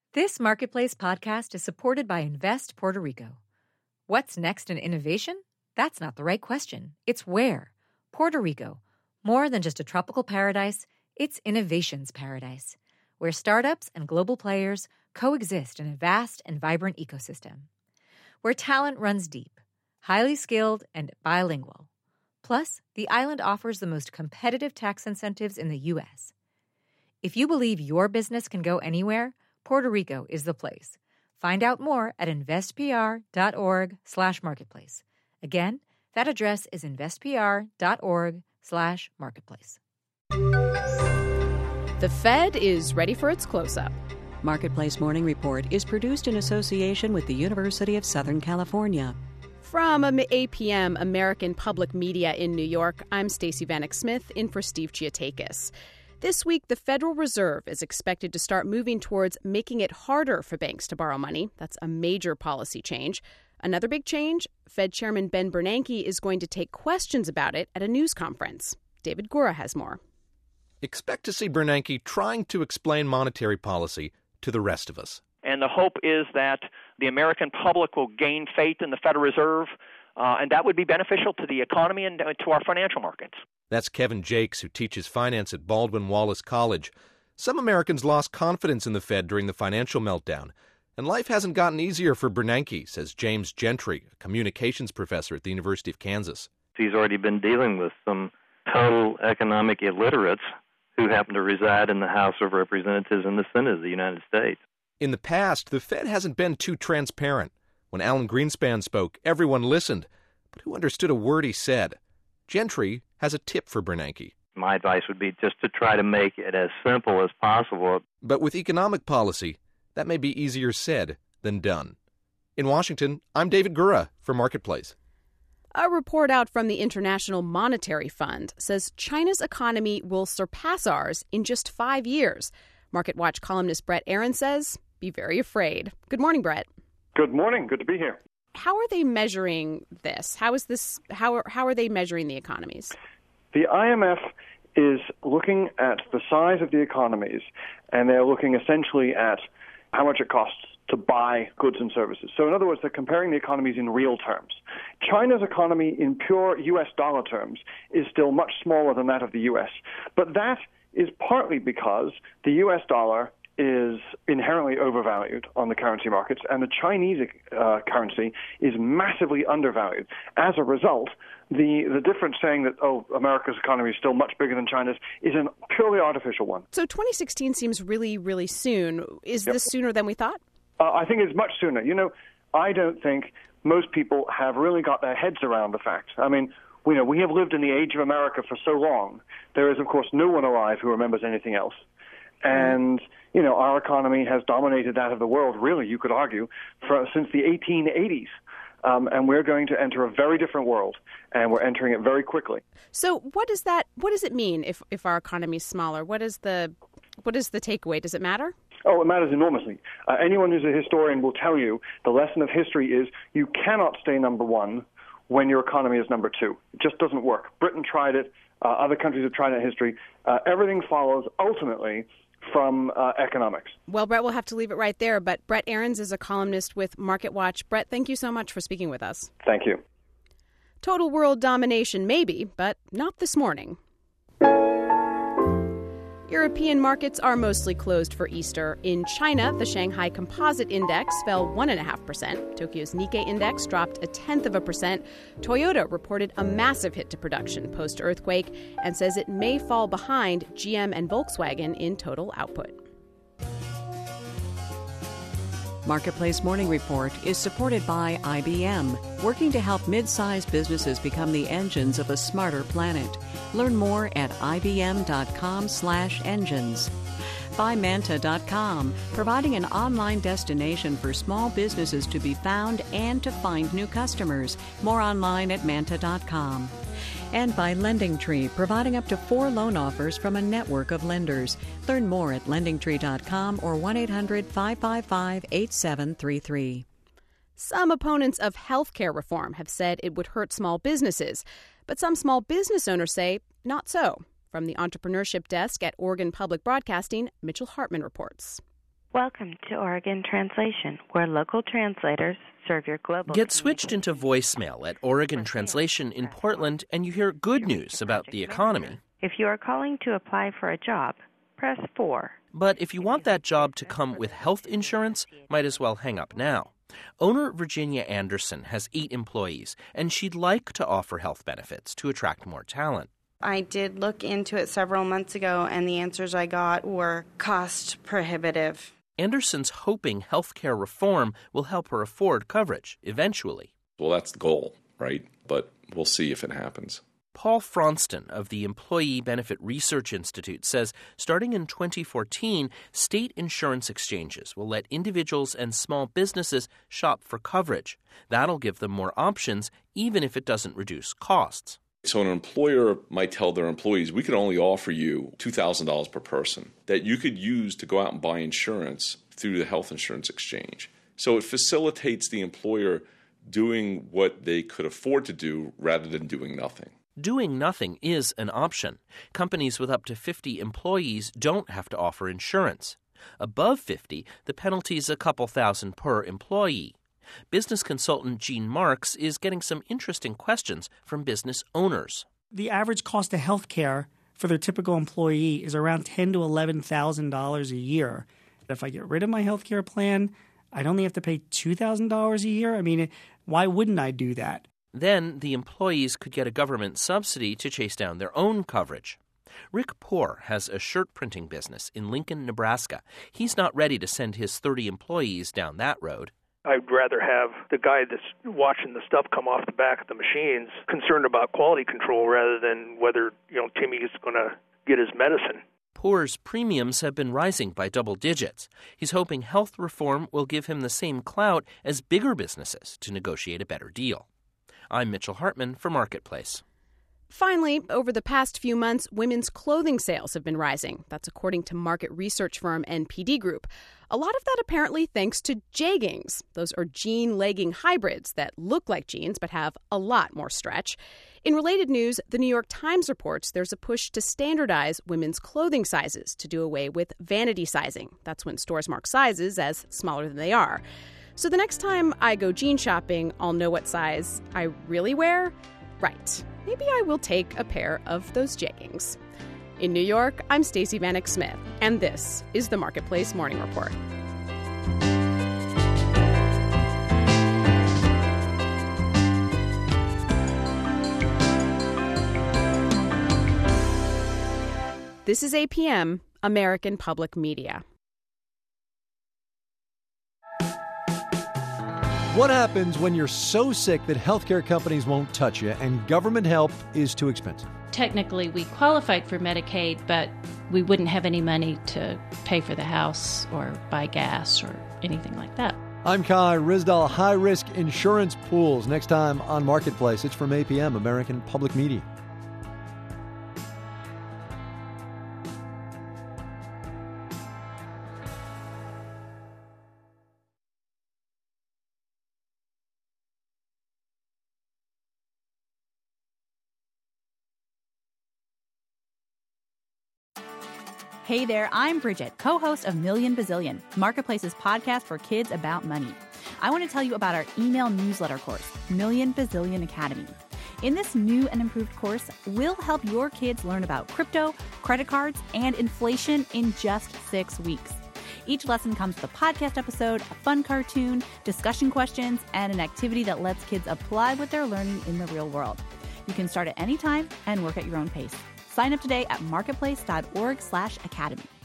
This Marketplace podcast is supported by Invest Puerto Rico. What's next in innovation? That's not the right question. It's where. Puerto Rico. More than just a tropical paradise, it's innovation's paradise, where startups and global players coexist in a vast and vibrant ecosystem. Where talent runs deep, highly skilled, and bilingual. Plus, the island offers the most competitive tax incentives in the U.S. If you believe your business can go anywhere, Puerto Rico is the place. Find out more at investpr.org/marketplace. Again, that address is investpr.org/marketplace. The Fed is ready for its close-up. Marketplace Morning Report is produced in association with the University of Southern California. From APM, American Public Media in New York, I'm Stacey Vanek Smith, in for Steve Giatakis. This week, the Federal Reserve is expected to start moving towards making it harder for banks to borrow money. That's a major policy change. Another big change, Fed Chairman Ben Bernanke is going to take questions about it at a news conference. David Gura has more. Expect to see Bernanke trying to explain monetary policy to the rest of us. And the hope is that the American public will gain faith in the Federal Reserve, and that would be beneficial to the economy and to our financial markets. That's Kevin Jakes, who teaches finance at Baldwin Wallace College. Some Americans lost confidence in the Fed during the financial meltdown, and life hasn't gotten easier for Bernanke, says James Gentry, a communications professor at the University of Kansas. He's already been dealing with some total economic illiterates who happen to reside in the House of Representatives and the Senate of the United States. In the past, the Fed hasn't been too transparent. When Alan Greenspan spoke, everyone listened. But who understood a word he said? Gentry has a tip for Bernanke. My advice would be just to try to make it as simple as possible. But with economic policy, that may be easier said than done. In Washington, I'm David Gura for Marketplace. A report out from the International Monetary Fund says China's economy will surpass ours in just 5 years. MarketWatch columnist Brett Aaron says, be very afraid. Good morning, Brett. Good morning. Good to be here. How are they measuring this? How are they measuring the economies? The IMF is looking at the size of the economies, and they're looking essentially at how much it costs to buy goods and services. So in other words, they're comparing the economies in real terms. China's economy in pure U.S. dollar terms is still much smaller than that of the U.S., but that is partly because the U.S. dollar is inherently overvalued on the currency markets, and the Chinese currency is massively undervalued. As a result, the difference saying that, America's economy is still much bigger than China's is a purely artificial one. So 2016 seems really, really soon. Is this sooner than we thought? I think it's much sooner. I don't think most people have really got their heads around the fact. I mean, we have lived in the age of America for so long. There is, of course, no one alive who remembers anything else. And, our economy has dominated that of the world, really, you could argue, since the 1880s. And we're going to enter a very different world, and we're entering it very quickly. So what does it mean if our economy is smaller? What is the takeaway? Does it matter? Oh, it matters enormously. Anyone who's a historian will tell you the lesson of history is you cannot stay number one when your economy is number two. It just doesn't work. Britain tried it. Other countries have tried it in history. Everything follows ultimately from economics. Well, Brett, we'll have to leave it right there. But Brett Aarons is a columnist with MarketWatch. Brett, thank you so much for speaking with us. Thank you. Total world domination, maybe, but not this morning. European markets are mostly closed for Easter. In China, the Shanghai Composite Index fell 1.5%. Tokyo's Nikkei Index dropped 0.1%. Toyota reported a massive hit to production post-earthquake and says it may fall behind GM and Volkswagen in total output. Marketplace Morning Report is supported by IBM, working to help mid-sized businesses become the engines of a smarter planet. Learn more at ibm.com/engines. By Manta.com, providing an online destination for small businesses to be found and to find new customers. More online at Manta.com. And by LendingTree, providing up to 4 loan offers from a network of lenders. Learn more at LendingTree.com or 1-800-555-8733. Some opponents of health care reform have said it would hurt small businesses, but some small business owners say not so. From the Entrepreneurship Desk at Oregon Public Broadcasting, Mitchell Hartman reports. Welcome to Oregon Translation, where local translators serve your global... Get switched into voicemail at Oregon Translation in Portland, and you hear good news about the economy. If you are calling to apply for a job, press 4. But if you want that job to come with health insurance, might as well hang up now. Owner Virginia Anderson has 8 employees, and she'd like to offer health benefits to attract more talent. I did look into it several months ago, and the answers I got were cost prohibitive. Anderson's hoping healthcare reform will help her afford coverage eventually. Well, that's the goal, right? But we'll see if it happens. Paul Fronston of the Employee Benefit Research Institute says starting in 2014, state insurance exchanges will let individuals and small businesses shop for coverage. That'll give them more options, even if it doesn't reduce costs. So an employer might tell their employees, we can only offer you $2,000 per person that you could use to go out and buy insurance through the health insurance exchange. So it facilitates the employer doing what they could afford to do rather than doing nothing. Doing nothing is an option. Companies with up to 50 employees don't have to offer insurance. Above 50, the penalty's a couple thousand per employee. Business consultant Gene Marks is getting some interesting questions from business owners. The average cost of health care for their typical employee is around $10,000 to $11,000 a year. If I get rid of my health care plan, I'd only have to pay $2,000 a year. I mean, why wouldn't I do that? Then the employees could get a government subsidy to chase down their own coverage. Rick Poore has a shirt printing business in Lincoln, Nebraska. He's not ready to send his 30 employees down that road. I'd rather have the guy that's watching the stuff come off the back of the machines concerned about quality control rather than whether, Timmy is going to get his medicine. Poore's premiums have been rising by double digits. He's hoping health reform will give him the same clout as bigger businesses to negotiate a better deal. I'm Mitchell Hartman for Marketplace. Finally, over the past few months, women's clothing sales have been rising. That's according to market research firm NPD Group. A lot of that apparently thanks to jeggings. Those are jean legging hybrids that look like jeans but have a lot more stretch. In related news, the New York Times reports there's a push to standardize women's clothing sizes to do away with vanity sizing. That's when stores mark sizes as smaller than they are. So the next time I go jean shopping, I'll know what size I really wear. Right. Maybe I will take a pair of those jeggings. In New York, I'm Stacey Vanek Smith, and this is the Marketplace Morning Report. This is APM, American Public Media. What happens when you're so sick that healthcare companies won't touch you and government help is too expensive? Technically, we qualified for Medicaid, but we wouldn't have any money to pay for the house or buy gas or anything like that. I'm Kai Ryssdal. High-risk insurance pools. Next time on Marketplace. It's from APM, American Public Media. Hey there, I'm Bridget, co-host of Million Bazillion, Marketplace's podcast for kids about money. I want to tell you about our email newsletter course, Million Bazillion Academy. In this new and improved course, we'll help your kids learn about crypto, credit cards, and inflation in just 6 weeks. Each lesson comes with a podcast episode, a fun cartoon, discussion questions, and an activity that lets kids apply what they're learning in the real world. You can start at any time and work at your own pace. Sign up today at marketplace.org/academy.